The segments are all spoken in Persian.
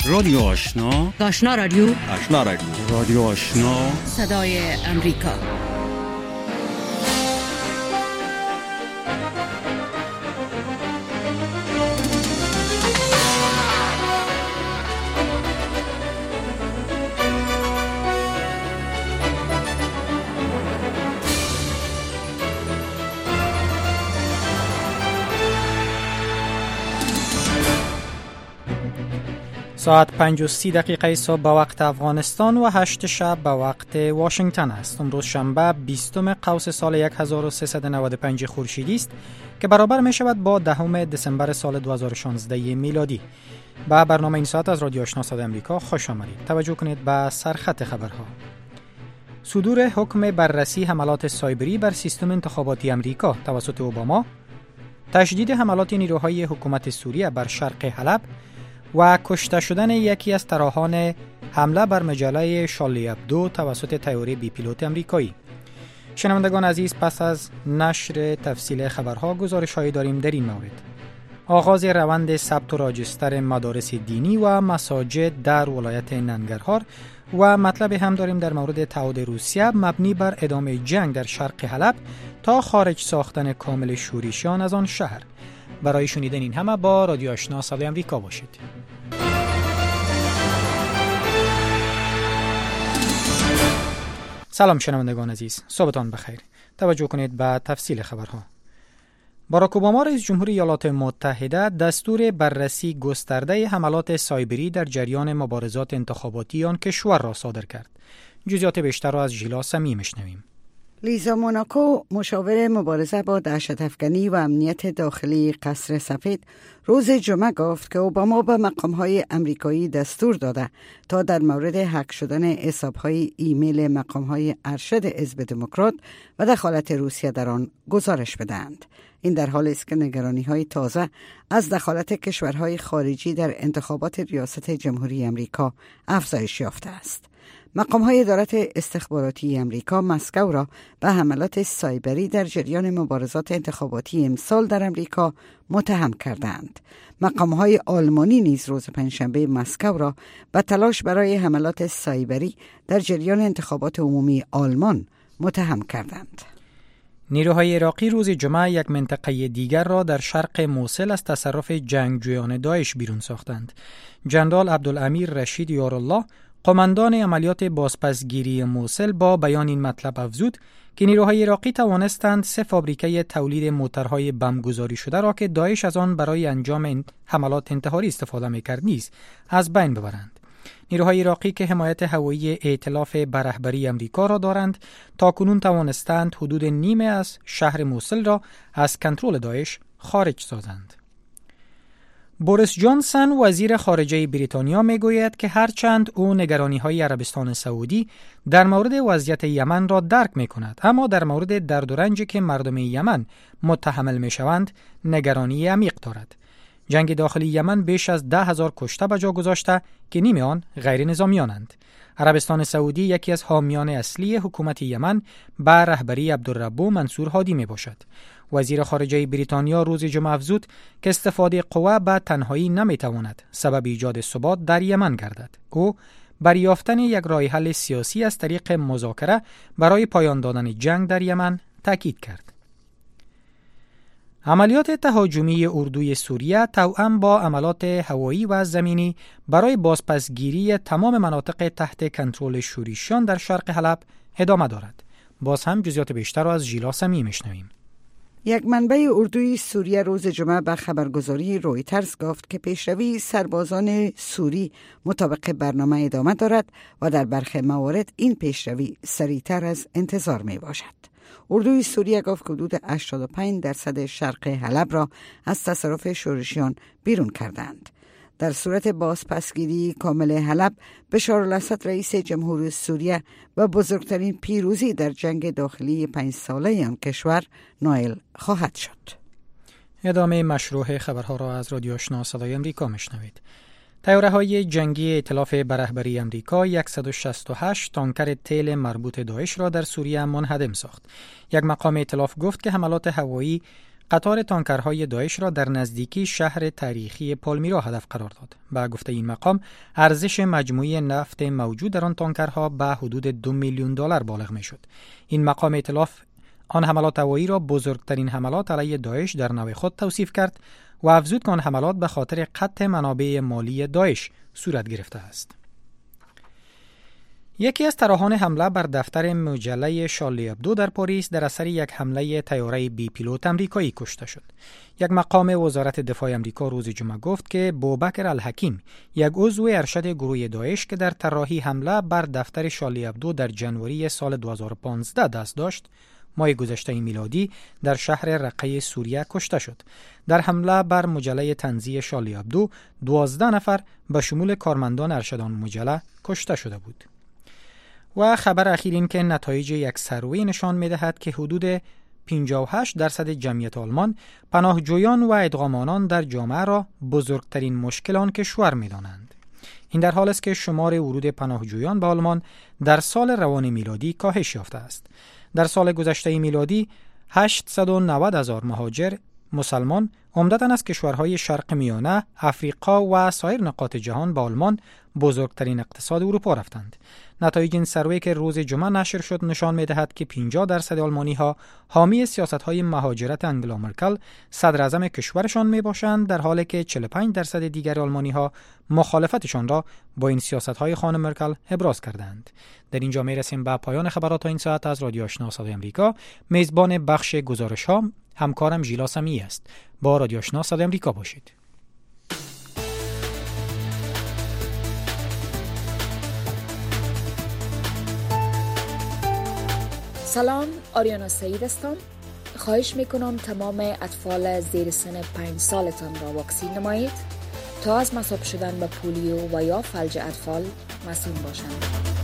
رادیو آشنا، آشنا رادیو، آشنا رادیو، رادیو آشنا، صدای امریکا. ساعت 5:30 صبح به وقت افغانستان و 8 شب به وقت واشنگتن است. امروز شنبه 20 قوس سال 1395 خورشیدی است که برابر می شود با 10 دسامبر سال 2016 میلادی. به برنامه این ساعت از رادیو آشنا صدای امریکا خوش آمدید. توجه کنید به سرخط خبرها. صدور حکم بررسی حملات سایبری بر سیستم انتخاباتی امریکا توسط اوباما، تشدید حملات نیروهای حکومت سوریه بر شرق حلب و کشته شدن یکی از طراحان حمله بر مجله شارلی ابدو توسط طیاره بی پیلوت امریکایی. شنوندگان عزیز، پس از نشر تفصیل خبرها گزارش‌هایی داریم در این مورد. آغاز روند ثبت و راجستر مدارس دینی و مساجد در ولایت ننگرهار و مطلب هم داریم در مورد تعهد روسیه مبنی بر ادامه جنگ در شرق حلب تا خارج ساختن کامل شورشیان از آن شهر. برای شنیدن این همه با رادیو آشنا صدای امریکا باشید. سلام شنوندگان عزیز، صبحتان بخیر. توجه کنید به تفصیل خبرها. باراک اوباما رئیس جمهور ایالات متحده دستور بررسی گسترده حملات سایبری در جریان مبارزات انتخاباتی آن کشور را صادر کرد. جزئیات بیشتر را از ژیلا سمی میشنویم. لیزا موناکو، مشاور مبارزه با دهشت‌افکنی و امنیت داخلی قصر سفید، روز جمعه گفت که اوباما به مقام‌های امریکایی دستور داده تا در مورد هک شدن حساب‌های ایمیل مقام‌های ارشد حزب دموکرات و دخالت روسیه در آن گزارش بدهند. این در حالی است که نگرانی‌های تازه از دخالت کشورهای خارجی در انتخابات ریاست جمهوری امریکا افزایش یافته است. مقام‌های ادارت استخباراتی امریکا مسکو را به حملات سایبری در جریان مبارزات انتخاباتی امسال در امریکا متهم کردند. مقام‌های آلمانی نیز روز پنجشنبه مسکو را به تلاش برای حملات سایبری در جریان انتخابات عمومی آلمان متهم کردند. نیروهای عراقی روز جمعه یک منطقه دیگر را در شرق موصل از تصرف جنگجویان داعش بیرون ساختند. جنرال عبدالامیر رشید یارالله، قماندان عملیات بازپسگیری موصل، با بیان این مطلب افزود که نیروهای عراقی توانستند 3 فابریکه تولید موترهای بمبگذاری شده را که داعش از آن برای انجام حملات انتحاری استفاده می‌کرد نیز از بین ببرند. نیروهای عراقی که حمایت هوایی ائتلاف به رهبری امریکا را دارند، تاکنون توانستند حدود نیمه از شهر موصل را از کنترل داعش خارج سازند. بوریس جانسون، وزیر خارجه بریتانیا، میگوید که هرچند او نگرانی‌های عربستان سعودی در مورد وضعیت یمن را درک می‌کند، اما در مورد درد و رنجی که مردم یمن متحمل می‌شوند نگرانی عمیق دارد. جنگ داخلی یمن بیش از 10,000 کشته به جا گذاشته که نیمه آن غیر نظامیانند. عربستان سعودی یکی از حامیان اصلی حکومت یمن به رهبری عبدالربو منصور هادی می باشد. وزیر خارجه بریتانیا روز جمعه افزود که استفاده قوه به تنهایی نمی تواند سبب ایجاد ثبات در یمن گردد. او بر یافتن یک راه حل سیاسی از طریق مذاکره برای پایان دادن جنگ در یمن تاکید کرد. عملیات تهاجمی اردوی سوریه توأم با عملیات هوایی و زمینی برای بازپسگیری تمام مناطق تحت کنترل شورشیان در شرق حلب ادامه دارد. باز هم جزئیات بیشتر را از ژیلا سمی میشنویم. یک منبع اردوی سوریه روز جمعه به خبرگزاری رویترز گفت که پیشروی سربازان سوری مطابق برنامه ادامه دارد و در برخی موارد این پیشروی سریعتر از انتظار می باشد. اردوی سوریه گفت که حدود 85% شرق حلب را از تصرف شورشیان بیرون کردند. در صورت بازپسگیری کامل حلب، بشار الاسد رئیس جمهور سوریه و بزرگترین پیروزی در جنگ داخلی 5 ساله آن کشور نایل خواهد شد. ادامه مشروع خبرها را از رادیو آشنا صدای امریکا میشنوید. طیاره‌های جنگی ائتلاف به رهبری امریکا 168 تانکر تیل مربوط داعش را در سوریه منهدم ساخت. یک مقام ائتلاف گفت که حملات هوایی قطار تانکرهای داعش را در نزدیکی شهر تاریخی پالمیرا هدف قرار داد. با گفته این مقام، ارزش مجموعی نفت موجود در آن تانکرها به حدود 2 میلیون دلار بالغ میشد. این مقام ائتلاف آن حملات هوایی را بزرگترین حملات علیه داعش در نوع خود توصیف کرد و افزود که آن حملات به خاطر قطع منابع مالی داعش صورت گرفته است. یکی از طراحان حمله بر دفتر مجله شارلی ابدو در پاریس در اثر یک حمله طیاره بی پیلوت امریکایی کشته شد. یک مقام وزارت دفاع امریکا روز جمعه گفت که بوبکر الحکیم، یک عضو ارشد گروه داعش که در طراحی حمله بر دفتر شارلی ابدو در جنوری سال 2015 دست داشت، ماه گذشته میلادی در شهر رقه سوریه کشته شد. در حمله بر مجله طنزی شارلی ابدو 12 نفر به شمول کارمندان ارشدان مجله کشته شده بود. و خبر اخیر این که نتایج یک سروی نشان می‌دهد که حدود 58% جمعیت آلمان پناهجویان و ادغامانان در جامعه را بزرگترین مشکل آن کشور می‌دانند. این در حال است که شمار ورود پناهجویان به آلمان در سال روان میلادی کاهش یافته است. در سال گذشته میلادی 890,000 مهاجر مسلمان عمدتاً از کشورهای شرق میانه، افریقا و سایر نقاط جهان به آلمان، بزرگترین اقتصاد اروپا رفتند. نتایج این سروی که روز جمعه نشر شد نشان می‌دهد که 50% آلمانی‌ها حامی سیاست‌های مهاجرت انگلا مرکل صدر اعظم کشورشان میباشند، در حالی که 45% دیگر آلمانی‌ها مخالفتشان را با این سیاست‌های خانم مرکل ابراز کردند. در اینجا میرسیم به پایان خبرات این ساعت از رادیو آشنا صدای آمریکا. میزبان بخش گزارش‌ها همکارم ژیلا سمی است. با رادیو آشنا صدای آمریکا باشید. سلام، آریانا سعید هستم. خواهش میکنم تمام اطفال زیر سن 5 سالتان را واکسین نمایید تا از مصاب شدن به پولیو و یا فلج اطفال مسئول باشند.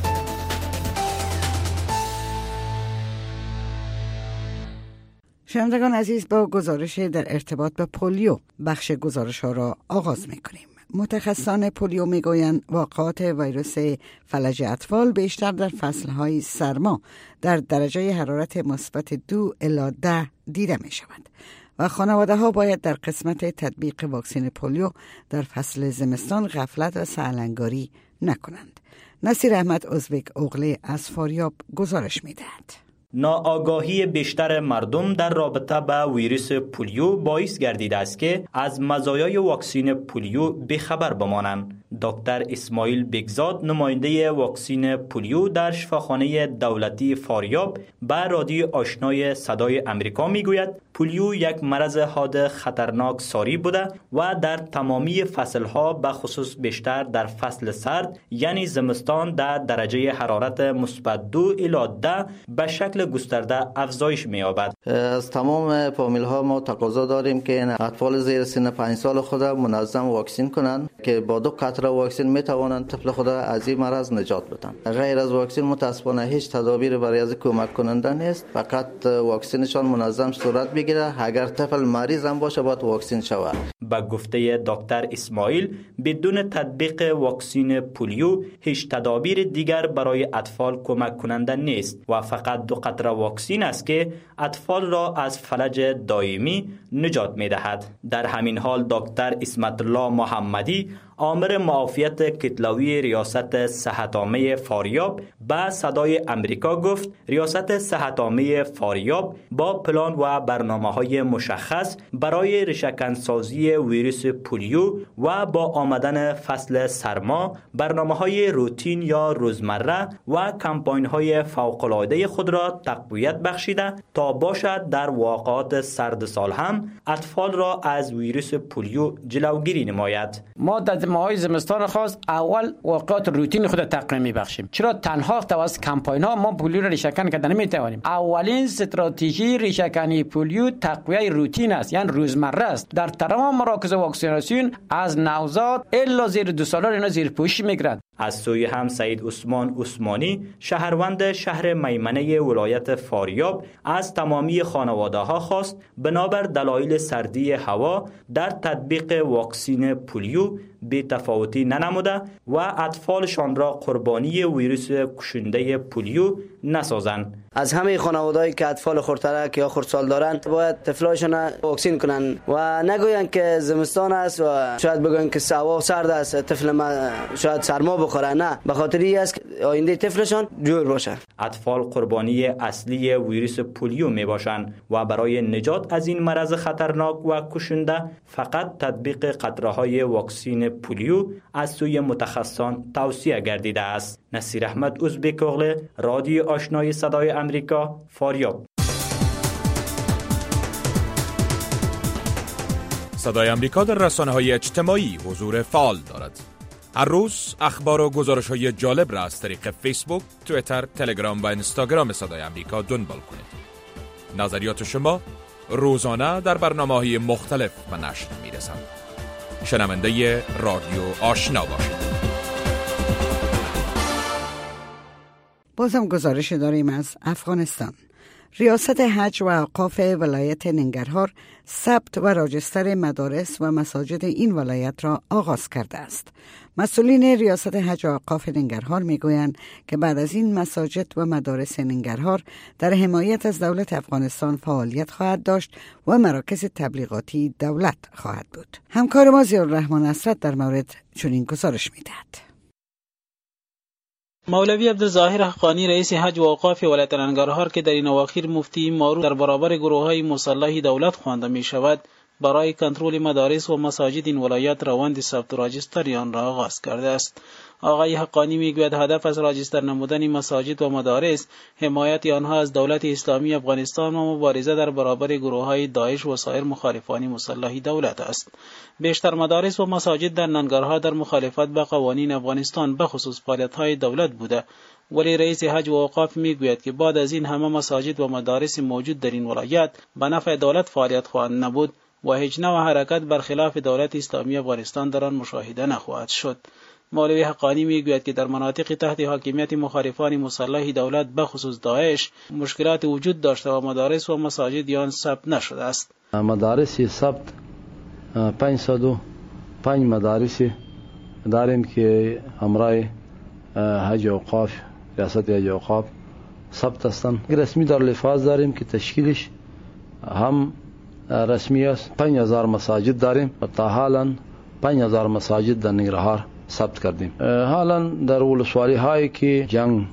شنوندگان عزیز، با گزارش در ارتباط به پولیو بخش گزارش ها را آغاز میکنیم. متخصصان پولیو میگویند واقعات ویروس فلج اطفال بیشتر در فصلهای سرما در درجه حرارت مثبت 2 الی 10 دیده می شود و خانواده ها باید در قسمت تطبیق واکسن پولیو در فصل زمستان غفلت و سهلنگاری نکنند. نصیر احمد ازبک اغلی از فاریاب گزارش می دهد. ناآگاهی بیشتر مردم در رابطه با ویروس پولیو باعث گردیده است که از مزایای واکسن پولیو بیخبر بمانند. دکتر اسماعیل بگزاد، نماینده واکسن پولیو در شفاخانه دولتی فاریاب، به رادیو آشنای صدای آمریکا میگوید پولیو یک مرض حاد خطرناک ساری بوده و در تمامی فصلها به خصوص بیشتر در فصل سرد یعنی زمستان در درجه حرارت مثبت 2 الی 10 به شکل گسترده افزایش می‌یابد. از تمام فامیل ها ما تقاضا داریم که اطفال زیر سن 5 سال خود منظم واکسین کنند که با 2 قطره واکسن میتوانند طفل خود از این مرض نجات بدن. غیر از واکسن متاسفانه هیچ تدابیر برای از کمک کننده نیست. فقط واکسنشان منظم صورت بگیره. اگر طفل مریض هم باشه باید واکسن شود. با گفته دکتر اسماعیل، بدون تطبیق واکسن پولیو هیچ تدابیر دیگر برای اطفال کمک کننده نیست و فقط 2 قطره واکسن است که اطفال را از فلج دائمی نجات می‌دهد. در همین حال دکتر اسمت الله محمدی، آمر معافیت کتلوی ریاست صحت عامه فاریاب، به صدای آمریکا گفت ریاست صحت عامه فاریاب با پلان و برنامه‌های مشخص برای ریشه‌کنسازی ویروس پولیو و با آمدن فصل سرما برنامه‌های روتین یا روزمره و کمپاین‌های فوق‌العاده خود را تقویت بخشیده تا باشد در واقعات سرد سال هم اطفال را از ویروس پولیو جلوگیری نماید. ما در ماهای زمستان خاص اول واقعات روتین خود تقویت می‌بخشیم. چرا تنها توسط کمپاین‌ها ما پولیو را ریشه‌کن کردن نمی‌توانیم؟ اولین استراتژی ریشه‌کنی پولیو تقویت روتین است، یعنی روزمره است. در تمام مراکز واکسیناسیون از نوزاد الا زیر 2 سالان اینا زیر پوشش می‌گیرند. از سوی هم سید عثمان عثمانی شهروند شهر میمنه ولایت فاریاب از تمامی خانواده ها خواست بنابر دلایل سردی هوا در تطبیق واکسین پولیو بی تفاوتی ننموده و اطفالشان را قربانی ویروس کشنده پولیو نسازند. از همه خانوادهایی که اطفال خردترک یا خردسال دارند باید طفلاشون واکسین کنن و نگوین که زمستان است و شاید بگوین که هوا سرد است طفل ما شاید سرما بخوره. نه، به خاطر این است که آینده طفلشان جور باشه. اطفال قربانی اصلی ویروس پولیو می باشند و برای نجات از این مرض خطرناک و کشنده فقط تطبیق قطره‌های واکسین پولیو از سوی متخصصان توصیه گردیده است. نصیر احمد ازبک اغلی، رادیو آشنای صدای امریکا، فاریاب. صدای امریکا در رسانه‌های اجتماعی حضور فعال دارد. هر روز اخبار و گزارش‌های جالب را از طریق فیسبوک، توییتر، تلگرام و اینستاگرام صدای امریکا دنبال کنید. نظریات شما روزانه در برنامه‌های مختلف به نشر می‌رسند. شنونده رادیو آشنا باشید. بازم گزارش داریم از افغانستان. ریاست حج و اوقاف ولایت ننگرهار ثبت و راجستر مدارس و مساجد این ولایت را آغاز کرده است. مسئولین ریاست حج و اوقاف ننگرهار میگویند که بعد از این مساجد و مدارس ننگرهار در حمایت از دولت افغانستان فعالیت خواهد داشت و مراکز تبلیغاتی دولت خواهد بود. همکار ما ضیاءالرحمن اسرت در مورد چنین گزارش میدهد. مولوی عبدالظاهر حقانی رئیس حج و اوقاف ولایت ننگرهار که در این اواخر مفتی معروف در برابر گروه‌های مسلح دولت خوانده می شود برای کنترل مدارس و مساجد این ولایت روند ثبت و راجستر آن را آغاز کرده است. آقای حقانی میگوید هدف از راجستر نمودن مساجد و مدارس حمایت آنها از دولت اسلامی افغانستان و مبارزه در برابر گروه‌های داعش و سایر مخالفان مسلح دولت است. بیشتر مدارس و مساجد در ننگرهار در مخالفت با قوانین افغانستان به خصوص فعالیت‌های دولت بوده، ولی رئیس حج و اوقاف میگوید که بعد از این همه مساجد و مدارس موجود در این ولایت به نفع دولت فعالیت خواهند نبود و هیچ نوع حرکت برخلاف دولت اسلامی افغانستان در آن مشاهده نخواهد شد. مولوی حقانی میگوید که در مناطق تحت حاکمیت مخالفان مسلح دولت به خصوص داعش مشکلات وجود داشته و مدارس و مساجد آن ثبت نشده است. مدارس ثبت 505 مدارس داریم که همراه حج و اوقاف ریاست حج و اوقاف ثبت هستند. رسمی در لفاظ داریم که تشکیلش هم رسمی است. 5000 مساجد داریم و تا حالا 5000 مساجد در ننگرهار ثبت کردیم. حالا در ولسوالی هایی که جنگ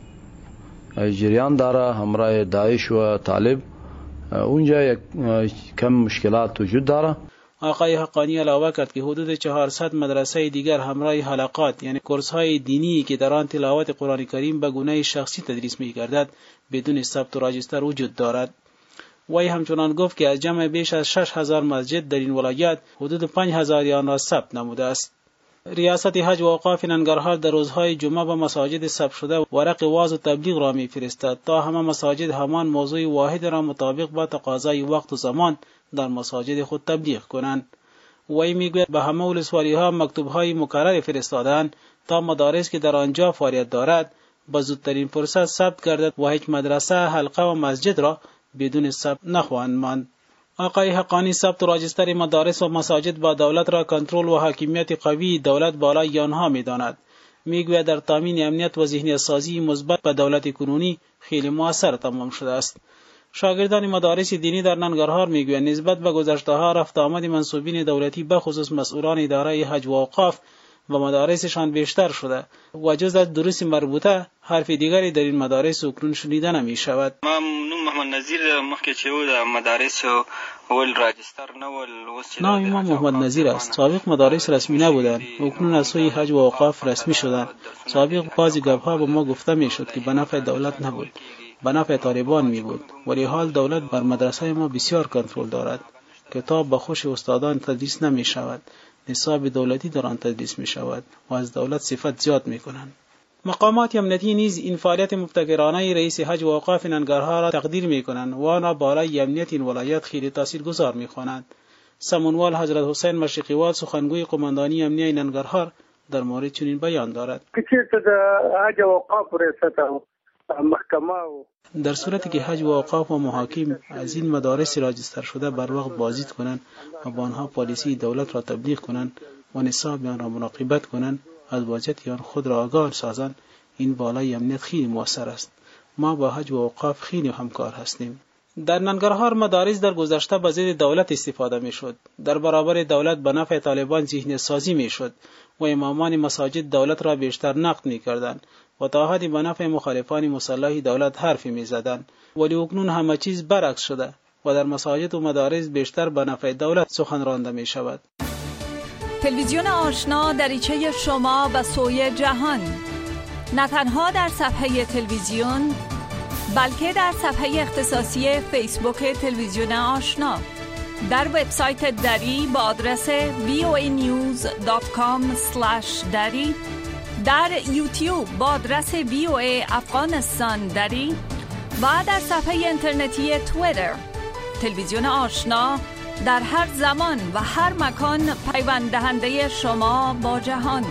جریان داره همراه داعش و طالب اونجا یک کم مشکلات وجود داره. آقای حقانی علاوه کرد که حدود 400 مدرسه دیگر همراه حلقات یعنی کورس‌های دینی که در آن تلاوت قرآن کریم به گونه شخصی تدریس می‌گردد بدون ثبت و راجستر وجود دارد. وی همچنان گفت که از جمع بیش از 6000 مسجد در این ولایت حدود 5000 آن را ثبت نموده است. ریاست حج و اوقاف ننگرهار در روزهای جمعه به مساجد ثبت شده ورق واز و تبلیغ را می‌فرستد تا همه مساجد همان موضوع واحد را مطابق با تقاضای وقت و زمان در مساجد خود تبلیغ کنند. وی میگوید به همه ولسوالی‌ها مکتوب‌های مکرر فرستادند تا مدارس که در آنجا فعالیت دارد به زودترین فرصت ثبت گردد و هیچ مدرسه، حلقه و مسجد را بدون ثبت نخواهند ماند. آقای حقانی ثبت و راجستر مدارس و مساجد با دولت را کنترل و حاکمیت قوی دولت بالای آنها می‌داند. میگوید در تامین امنیت و ذهنیت سازی مثبت به دولت کنونی خیلی موثر تمام شده است. شاگردان مدارس دینی در ننگرهار میگویند نسبت به گذشته‌ها رفت آمد منصوبین دولتی به خصوص مسئولان اداره حج و اوقاف و مدارسشان بیشتر شده و جز از دروس مربوطه حرف دیگری در این مدارس اکنون شنیده نمی شود. محمد نظیر مخکې چې و د مدارس ول راجستر نه نام امام محمد نظیر است. سابق مدارس رسمی نبودند، اکنون از سوی حج و اوقاف رسمی شدند. سابق بعضی گپ‌ها به ما گفته میشد که به نفع دولت نبود، به نفع طالبان می بود، ولی حال دولت بر مدرسه ما بسیار کنترل دارد. کتاب به خوش استادان تدریس نمی شود، نصاب دولتی در آن تدریس می شود و از دولت صفت زیاد می کنند. مقامات امنیتی نیز این فعالیت مبتکرانه رئیس حج و اوقاف ننگرهار را تقدیر می کنند و آن بالای امنیت این ولایت خیلی تاثیرگذار می خوانند. سمنوال حضرت حسین مشرقیوال سخنگوی قماندانی امنیه ننگرهار در مورد چنین بیان دارد. در صورتی که حج و اوقاف و محاکم از این مدارس راجستر شده بر وقت بازدید کنند و با آنها پالیسی دولت را تبلیغ کنند و نصاب آن را مراقبت کنند، از واجد آن خود را آگاه سازند، این بالای امنیت خیلی مؤثر است. ما با حج و اوقاف خیلی همکار هستیم. در ننگرهار مدارس در گذشته به ضد دولت استفاده می شد. در برابر دولت به نفع طالبان ذهنیت سازی می شد و امامان مساجد دولت را بیشتر نقد می کردند و تا حدی به نفع مخالفان مسلح دولت حرفی می زدند. ولی اکنون همه چیز برعکس شده و در مساجد و مدارس بیشتر به نفع دولت سخن رانده می شود. تلویزیون آشنا دریچه شما به سوی جهان، نه تنها در صفحه تلویزیون بلکه در صفحه اختصاصی فیسبوک تلویزیون آشنا، در وبسایت دری با آدرس voanews.com/dari، در یوتیوب با آدرس VOA افغانستان دری و در صفحه اینترنتی توییتر. تلویزیون آشنا در هر زمان و هر مکان پیوند دهنده شما با جهان.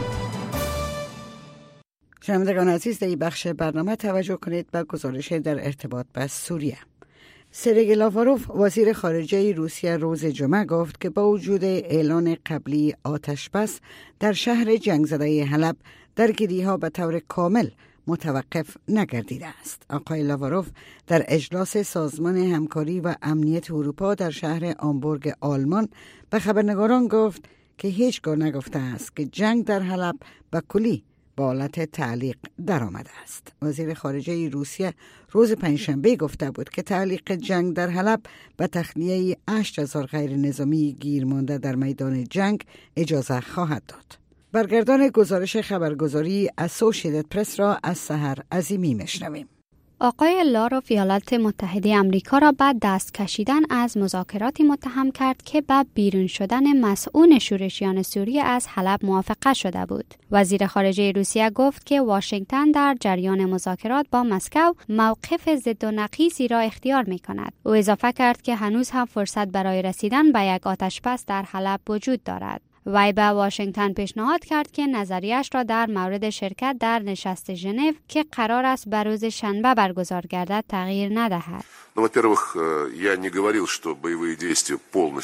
شنوندگان عزیز، در این بخش برنامه توجه کنید به گزارش در ارتباط با سوریه. سرگئی لاواروف وزیر خارجه روسیه روز جمعه گفت که با وجود اعلان قبلی آتش بس در شهر جنگ زده حلب، درگیری‌ها به طور کامل متوقف نگردیده است. آقای لاواروف در اجلاس سازمان همکاری و امنیت اروپا در شهر آمبورگ آلمان به خبرنگاران گفت که هیچگاه نگفته است که جنگ در حلب به کلی با حالت تعلیق در آمده است. وزیر خارجه روسیه روز پنجشنبه گفته بود که تعلیق جنگ در حلب به تخلیه 8,000 غیر نظامی گیر مانده در میدان جنگ اجازه خواهد داد. برگردان گزارش خبرگزاری اسوشییتد پرس را از سحر عظیمی میشنویم. آقای لاروف ایالات متحده آمریکا را بعد دست کشیدن از مذاکراتی متهم کرد که به بیرون شدن مسئول شورشیان سوریه از حلب موافقه شده بود. وزیر خارجه روسیه گفت که واشنگتن در جریان مذاکرات با مسکو موقف ضد و نقیضی را اختیار می کند. او اضافه کرد که هنوز هم فرصت برای رسیدن به یک آتشبس در حلب وجود دارد. وی به واشنگتن پیشنهاد کرد که نظریه‌اش را در مورد شرکت در نشست ژنو که قرار است به روز شنبه برگزار گردد تغییر ندهد. Во-первых, я не говорил, что боевые действия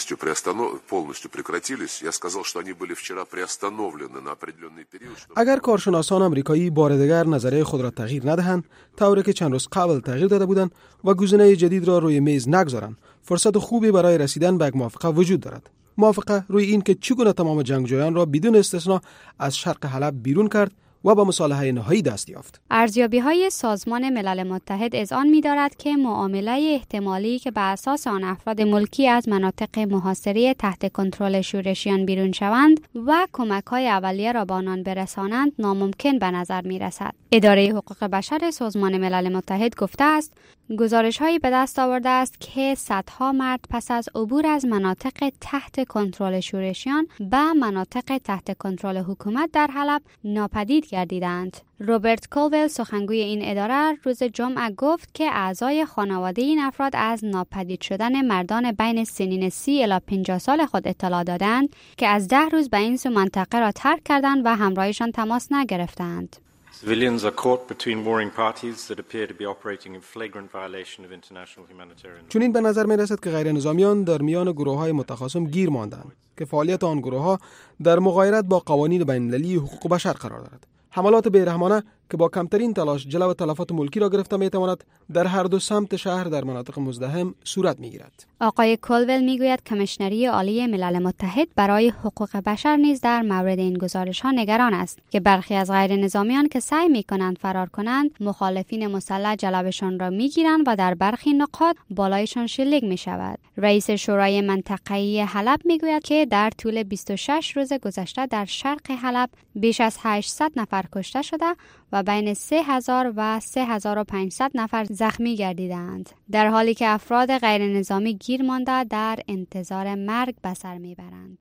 полностью прекратились. Я сказал, что они были вчера приостановлены на определенный период. اگر کارشناسان آمریکایی بار دیگر نظریه خود را تغییر ندهند، طوری که چند روز قبل تغییر داده بودند و گزینه جدید را روی میز نگذارند، فرصت خوبی برای رسیدن به یک موافقه وجود دارد. موافقه روی این که چگونه تمام جنگجویان را بدون استثنا از شرق حلب بیرون کرد و به مصالحه نهایی دست یافت. ارزیابی‌های سازمان ملل متحد اذعان می‌دارد که معامله احتمالی که بر اساس آن افراد ملکی از مناطق محاصره تحت کنترل شورشیان بیرون شوند و کمک‌های اولیه را به آنان برسانند ناممکن به نظر می‌رسد. اداره حقوق بشر سازمان ملل متحد گفته است گزارش‌هایی به دست آورده است که صدها مرد پس از عبور از مناطق تحت کنترل شورشیان به مناطق تحت کنترل حکومت در حلب ناپدید گردیدند. روبرت کولول سخنگوی این اداره روز جمعه گفت که اعضای خانواده این افراد از ناپدید شدن مردان بین سنین 30 الی 50 سال خود اطلاع دادند که از 10 روز به این سو منطقه را ترک کردند و همراهشان تماس نگرفتند. Civilians are caught between warring parties that appear to be operating in flagrant violation of international humanitarian. چنین به نظر می رسد که غیر نظامیان در میان گروه‌های متخاصم گیر ماندند که فعالیت آن گروه‌ها در مغایرت با قوانین بین‌المللی حقوق بشر قرار دارد. حملات بیرحمانه که با کمترین تلاش جلو تلفات ملکی را گرفته می تواند در هر دو سمت شهر در مناطق مزدحم صورت می گیرد. آقای کولول می گوید کمیشنری عالی ملل متحد برای حقوق بشر نیز در مورد این گزارش ها نگران است که برخی از غیر نظامیان که سعی می کنند فرار کنند مخالفین مسلح جلبشان را می گیرند و در برخی نقاط بالایشان شلیک می شود. رئیس شورای منطقه‌ای حلب می گوید که در طول 26 روز گذشته در شرق حلب بیش از 800 نفر کشته شده و بین 3000 و 3500 نفر زخمی گردیدند، در حالی که افراد غیر نظامی گیر مانده در انتظار مرگ به سر میبرند.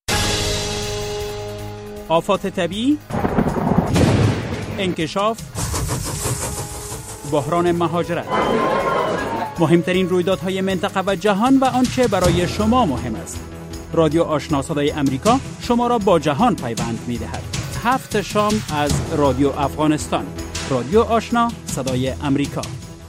آفات طبیعی، انکشاف، بحران مهاجرت، مهمترین رویدادهای منطقه و جهان و آنچه برای شما مهم است. رادیو آشنا صدای امریکا شما را با جهان پیوند می‌دهد. 7 شام از رادیو افغانستان. رادیو آشنا، صدای امریکا.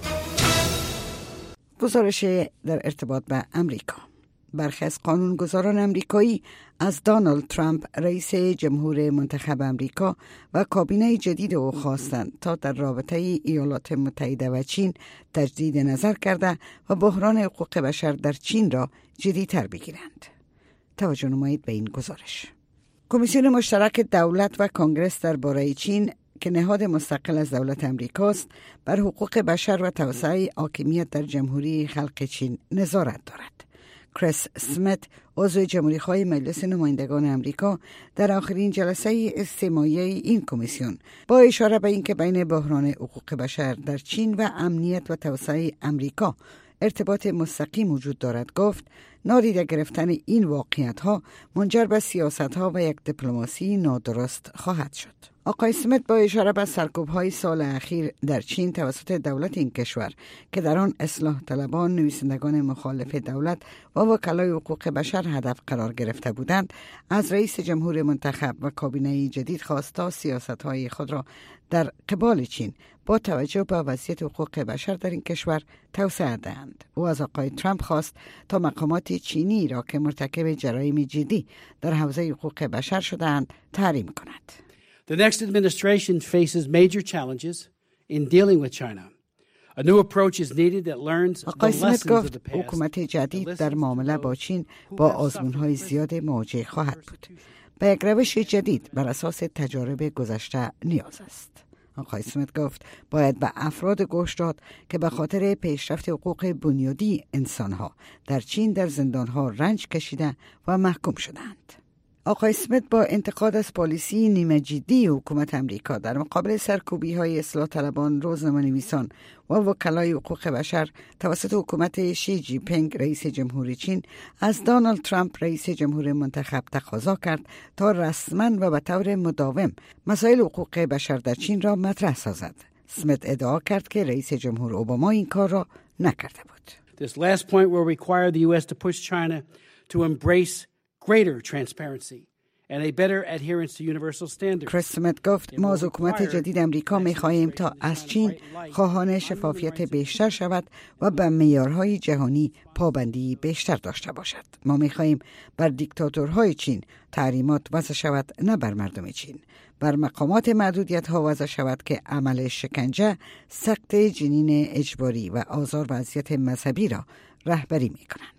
گزارش در ارتباط به امریکا. برخی از قانونگذاران امریکایی از دونالد ترامپ رئیس جمهور منتخب امریکا و کابینه جدید او خواستند تا در رابطه ایالات متحده و چین تجدید نظر کرده و بحران حقوق بشر در چین را جدی‌تر بگیرند. توجه نمایید به این گزارش. کمیسیون مشترک دولت و کنگره درباره چین که نهاد مستقل از دولت امریکاست، بر حقوق بشر و توسعه حاکمیت در جمهوری خلق چین نظارت دارد. کریس اسمیت، عضو جمهوری‌خواه مجلس نمایندگان امریکا، در آخرین جلسه استماعی این کمیسیون با اشاره به اینکه بین بحران حقوق بشر در چین و امنیت و توسعه امریکا ارتباط مستقیم وجود دارد گفت نادیده گرفتن این واقعیت‌ها منجر به سیاست‌ها و یک دیپلماسی نادرست خواهد شد. آقای اسمیت با اشاره به سرکوب‌های سال اخیر در چین توسط دولت این کشور که در آن اصلاح طلبان، نویسندگان مخالف دولت و وکلای حقوق بشر هدف قرار گرفته بودند، از رئیس جمهور منتخب و کابینه جدید خواست تا سیاست‌های خود را در قبال چین با توجه به وضعیت حقوق بشر در این کشور توسعه دهند. او از آقای ترامپ خواست تا مقامات چینی را که مرتکب جرایم جدی در حوزه حقوق بشر شده‌اند تحریم کند. The next administration faces major challenges in dealing with China. A new approach is needed that learns the lessons of the past. حکومت جدید در معامله با چین با آزمون‌های زیاد مواجه خواهد بود. به یک روش جدید بر اساس تجارب گذشته نیاز است. آقای اسمیت گفت باید به افراد گوش داد که به خاطر پیشرفت حقوق بنیادی انسانها در چین در زندانها رنج کشیده و محکوم شدند. آقای اسمیت با انتقاد از پالیسی نیمه جدی حکومت امریکا در مقابل سرکوبی‌های اصلاح طلبان، روزنامه‌نویسان و وکلای حقوق بشر توسط حکومت شی جی پینگ رئیس جمهور چین از دونالد ترامپ رئیس جمهور منتخب تقاضا کرد تا رسما و به طور مداوم مسائل حقوق بشر در چین را مطرح سازد. اسمیت ادعا کرد که رئیس جمهور اوباما این کار را نکرده بود. This last point will require the US to push China to embrace greater transparency and a better adherence to universal standards. کریس اسمیت گفت ما از حکومت جدید امریکا می‌خواهیم تا از چین خواهان شفافیت بیشتر شود و به معیارهای جهانی پابندی بیشتر داشته باشد. ما می‌خواهیم بر دیکتاتورهای چین تحریمات وضع شود، نه بر مردم چین. بر مقامات محدودیت‌ها وضع شود که عمل شکنجه، سقط جنین اجباری و آزار و اذیت مذهبی را رهبری می‌کنند.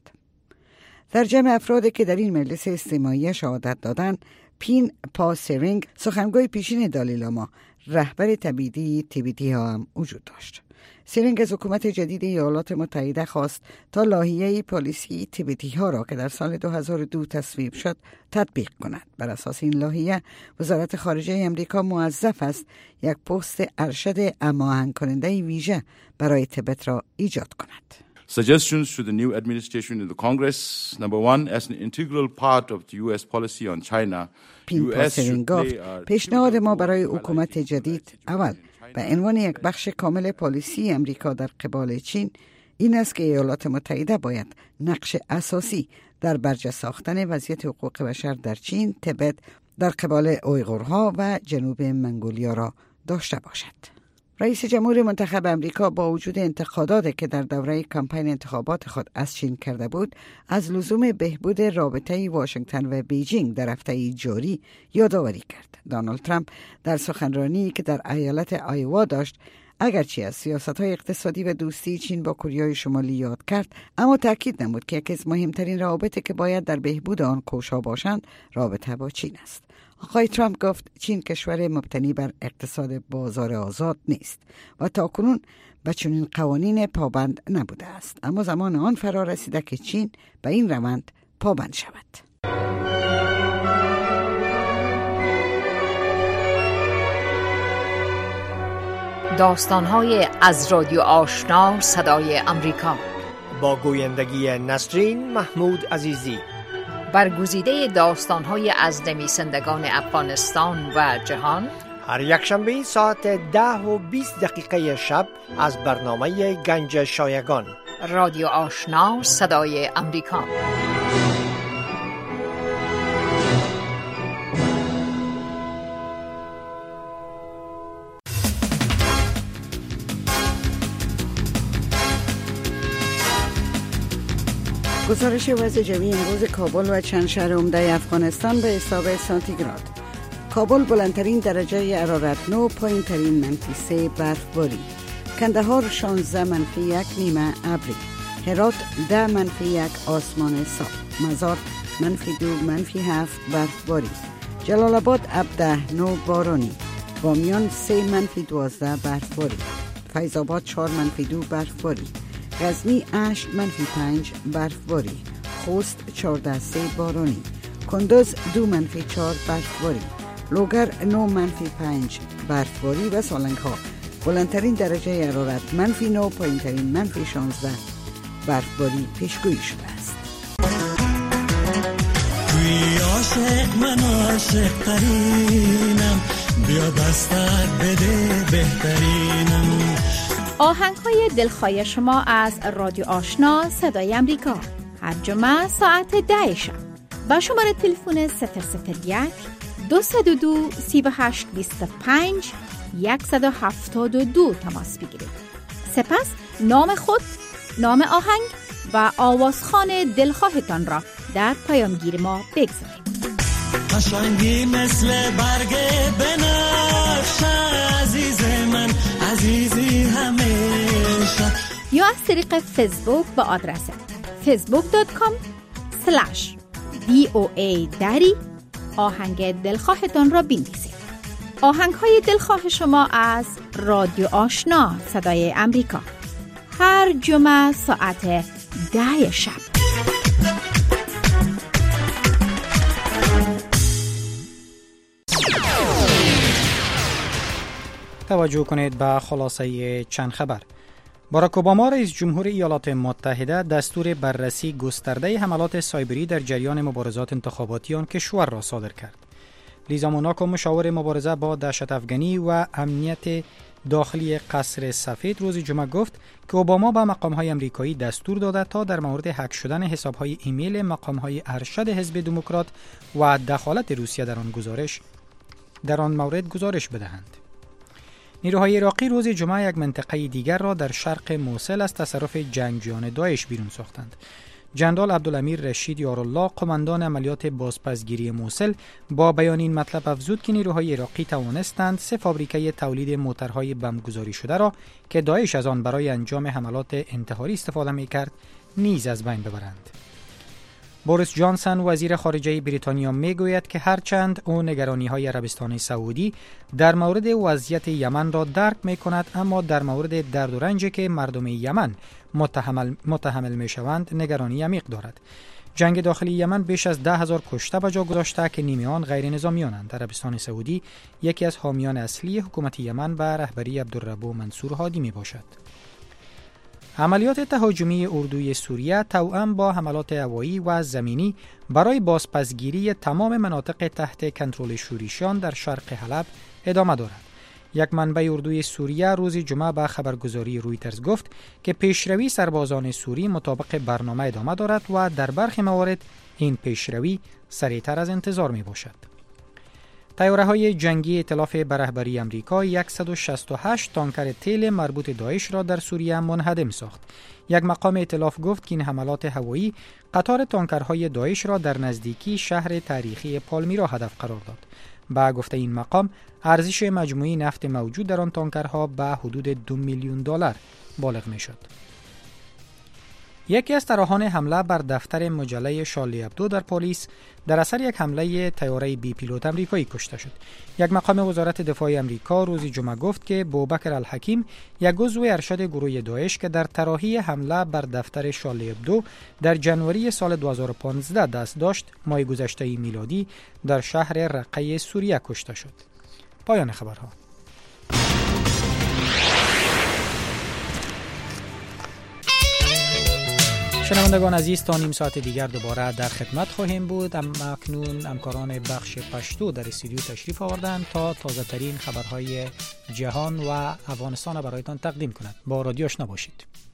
در جمع افرادی که در این مجلس استماعی شهادت دادند، پین پاسرینگ، سخنگوی پیشین دالی لاما، رهبر تبعیدی ها هم وجود داشت. سرینگ از حکومت جدید ایالات متحده خواست تا لایحه پالیسی تبعیدی ها را که در سال 2002 تصویب شد تطبیق کند. بر اساس این لایحه وزارت خارجه امریکا موظف است یک پست ارشد هماهنگ کننده ویژه برای تبت را ایجاد کند. Suggestions to the new administration in the Congress. Number one, as an integral part of the U.S. policy on China, پین پاسرینگ گفت پیشنهاد ما برای حکومت جدید اول به عنوان یک بخش کامل پالیسی امریکا در قبال چین این است که ایالات متحده باید نقش اساسی در برجا ساختن وضعیت حقوق بشر در چین، تبت، در قبال اویغورها و جنوب منگولیا را داشته باشد. رئیس جمهور منتخب امریکا با وجود انتقاداتی که در دوره کمپین انتخابات خود از چین کرده بود، از لزوم بهبود رابطه واشنگتن و بیجینگ در هفته جاری یادآوری کرد. دونالد ترامپ در سخنرانی که در ایالت آیوا داشت، اگرچه از سیاست‌های اقتصادی و دوستی چین با کره شمالی یاد کرد، اما تاکید نمود که یکی از مهمترین روابطی که باید در بهبود آن کوشا باشند، رابطه با چین است. آقای ترامپ گفت چین کشور مبتنی بر اقتصاد بازار آزاد نیست و تاکنون به چنین قوانین پابند نبوده است، اما زمان آن فرا رسیده که چین به این روند پابند شود. داستان‌های از رادیو آشنا صدای امریکا با گویندگی نسرین محمود عزیزی، برگزیده داستان‌های از نویسندگان افغانستان و جهان، هر یکشنبه ساعت 10:20 شب از برنامه گنج شایگان. رادیو آشنا صدای امریکا. گزارش وضع جوی امروز کابل و چند شهر عمده افغانستان به حساب سانتیگراد. کابل بلندترین درجه حرارت 9، پایین ترین -3 برفباری. کندهار 16 -1 نیمه ابری. هرات 10 -1 آسمان صاف. مزار -2 -7 برفباری. جلال آباد 17 9 بارانی. بامیان 3 -12 برفباری. فیض آباد 4 -2 برفباری. غزنی 8 -5 برفباری. خوست 14 3 بارانی. کندوز 2 -4 برفباری. لوگر 9 -5 برفباری و سالنگ ها بلندترین درجه حرارت -9، پایین ترین -16 برفباری پیشگویی شده است. عاشق من عاشق ترینم، بیا دستک بده بهترینم. آهنگ‌های دلخواه شما از رادیو آشنا صدای امریکا هر جمعه ساعت 10 شب با شماره تلفن 001 202 38 25 172 تماس بگیرید. سپس نام خود، نام آهنگ و آوازخوان دلخواهتان را در پیامگیر ما بگذارید. قشنگی مثل برگ بنفشه، عزیز من عزیزی همیشه. یا از طریق فیسبوک با آدرس facebook.com/VOA آهنگ دلخواهتان را بنویسید. آهنگ‌های دلخواه شما از رادیو آشنا صدای امریکا هر جمعه ساعت 10 شب. توجه کنید به خلاصه چند خبر. باراک اوباما رئیس جمهور ایالات متحده دستور بررسی گسترده حملات سایبری در جریان مبارزات انتخاباتی آن کشور را صادر کرد. لیزا موناکو مشاور مبارزه با دهشت افغانی و امنیت داخلی قصر سفید روز جمعه گفت که اوباما به مقام‌های آمریکایی دستور داده تا در مورد هک شدن حساب‌های ایمیل مقام‌های ارشد حزب دموکرات و دخالت روسیه در آن مورد گزارش بدهند. نیروهای عراقی روز جمعه یک منطقه دیگر را در شرق موصل از تصرف جنگجویان داعش بیرون ساختند. جنرال عبدالامیر رشید یارالله قماندان عملیات بازپسگیری موصل با بیان این مطلب افزود که نیروهای عراقی توانستند 3 فابریکه تولید موترهای بمبگذاری شده را که داعش از آن برای انجام حملات انتحاری استفاده می‌کرد نیز از بین ببرند. بوریس جانسون وزیر خارجه بریتانیا میگوید که هرچند او نگرانی‌های عربستان سعودی در مورد وضعیت یمن را درک می‌کند، اما در مورد درد و رنجی که مردم یمن متحمل می‌شوند نگرانی عمیق دارد. جنگ داخلی یمن بیش از 10,000 کشته به جا گذاشته که نیمه آن غیر نظامیانند. عربستان سعودی یکی از حامیان اصلی حکومت یمن به رهبری عبدالربو منصور هادی میباشد. عملیات تهاجمی اردوی سوریه توأم با حملات هوایی و زمینی برای بازپسگیری تمام مناطق تحت کنترل شوریشیان در شرق حلب ادامه دارد. یک منبع اردوی سوریه روز جمعه به خبرگزاری رویترز گفت که پیشروی سربازان سوری مطابق برنامه ادامه دارد و در برخی موارد این پیشروی سریعتر از انتظار می باشد. طیاره‌های جنگی ائتلاف به رهبری آمریکا 168 تانکر تیل مربوط داعش را در سوریه منهدم ساخت. یک مقام ائتلاف گفت که این حملات هوایی قطار تانکرهای داعش را در نزدیکی شهر تاریخی پالمیرا هدف قرار داد. با گفته این مقام ارزش مجموعی نفت موجود در آن تانکرها به حدود $2 میلیون بالغ می‌شد. یکی از طراحان حمله بر دفتر مجله شارلی ابدو در پاریس در اثر یک حمله طیاره بی پیلوت آمریکایی کشته شد. یک مقام وزارت دفاع آمریکا روز جمعه گفت که بوبکر الحکیم، یک عضو ارشد گروه داعش که در طراحی حمله بر دفتر شارلی ابدو در جنوری سال 2015 دست داشت، ماه گذشته میلادی در شهر رقه سوریه کشته شد. پایان خبرها. شنوندگان عزیز، تا نیم ساعت دیگر دوباره در خدمت خواهیم بود. اما اکنون همکاران بخش پشتو در استودیو تشریف آوردند تا تازه ترین خبرهای جهان و افغانستان برایتان تقدیم کنند. با رادیو آشنا باشید.